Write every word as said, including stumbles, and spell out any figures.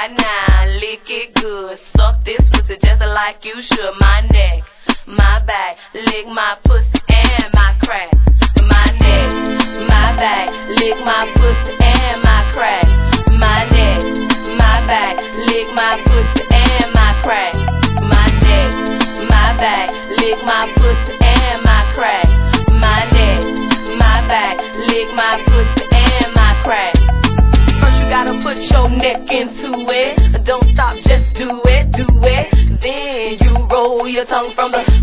right now, lick it good. Suck this pussy just like you should. My neck, my back, lick my pussy and my crack. My neck, my back, lick my pussy and my crack. My neck, my back, lick my pussy and my crack. My neck, my back, lick my pussy and my crack. My neck, my back, lick my pussy and my crack. First you gotta put your neck into it. Don't stop, just do it, do it. Then you roll your tongue from the